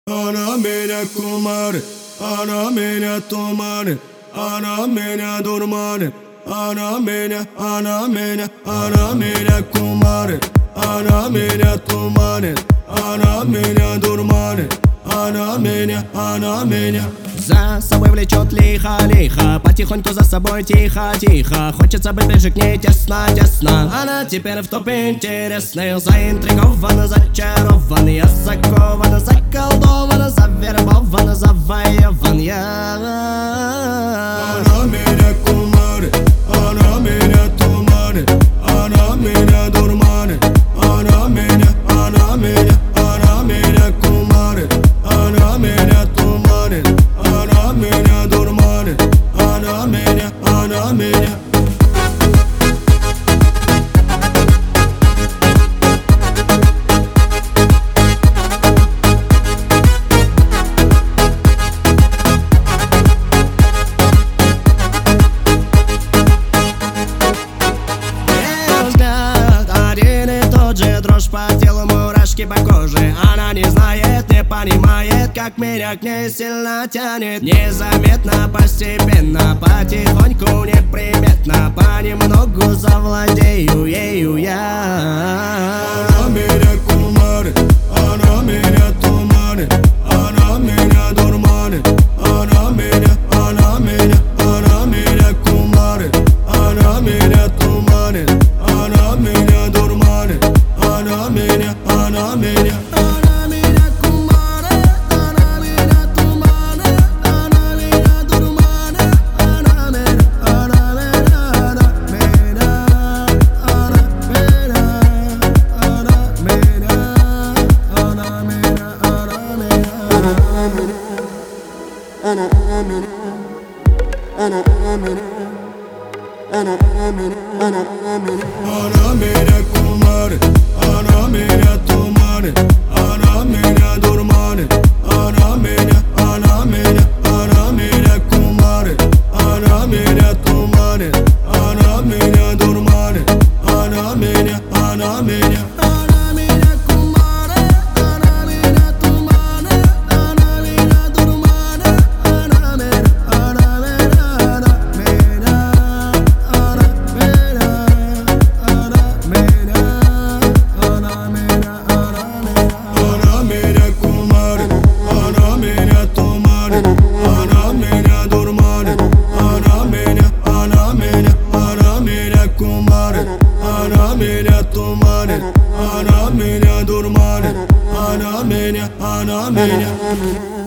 Она меня кумарит, она меня туманит, она меня дурманит. Она меня кумарит, она меня туманит, она меня дурманит. Она меня за собой влечет лихо-лихо, потихоньку за собой тихо-тихо. Хочется быть ближе к ней тесно-тесно. Она теперь в топе интересных, заинтригована, зачарован. Я закована, заколдована, завербована, завоеван я. Она меня кумарит, она меня туманит, она меня дурманит. Она меня кумарит, она меня туманит, она меня дурманит. Она меня дрожь по телу, мурашки по коже. Она не знает, не понимает, как меня к ней сильно тянет. Незаметно, постепенно, потихоньку, неприметно, понемногу завладею ею я. Она меня кумарит, она меня туманит, она меня дурманит. Она меня кумарит, она меня туманит, она меня дурманит. Она меня кумарит, она меня туманит, она меня дурманит. Она меня кумарит, она меня туманит, она меня дурманит. Она меня кумарит, она меня туманит, она меня дурманит. Она меня туманит, она меня дурманит. Она меня